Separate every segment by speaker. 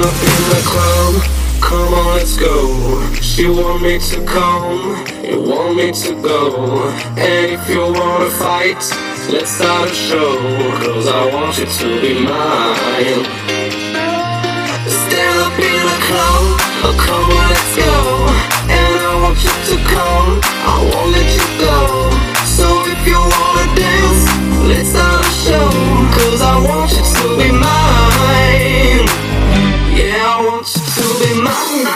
Speaker 1: up in the club, come on, let's go. She want me to come, you want me to go. And if you wanna fight, let's start a show, 'cause I want you to be mine. Stand up in the club, come on, let's go. And I want you to come, I won't let you go. So if you wanna dance, let's start a show, 'cause I want you to be mine. Yeah, I want you to be mine.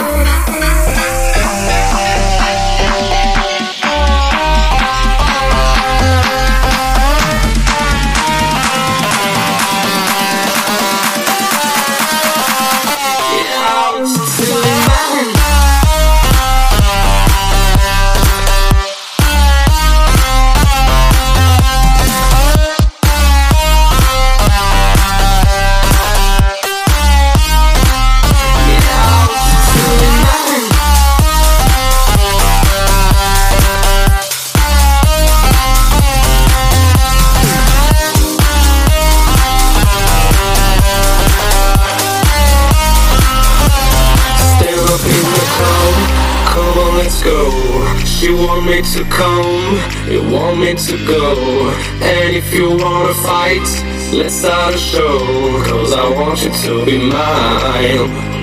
Speaker 1: She want me to come, you want me to go. And if you wanna fight, let's start a show, 'cause I want you to be mine.